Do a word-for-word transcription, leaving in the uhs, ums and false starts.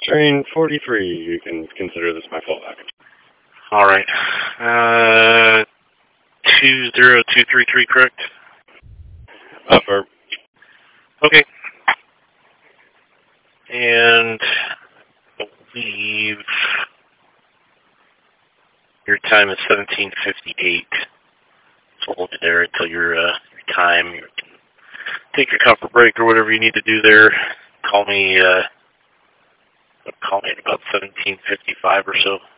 Train forty-three, you can consider this my fallback. All right. Uh, two zero two three three, correct? Upper. Okay. And I believe your time is seventeen fifty-eight. So hold it there until your, uh, your time. You can take your comfort break or whatever you need to do there. Call me, uh, call me at about seventeen fifty-five or so.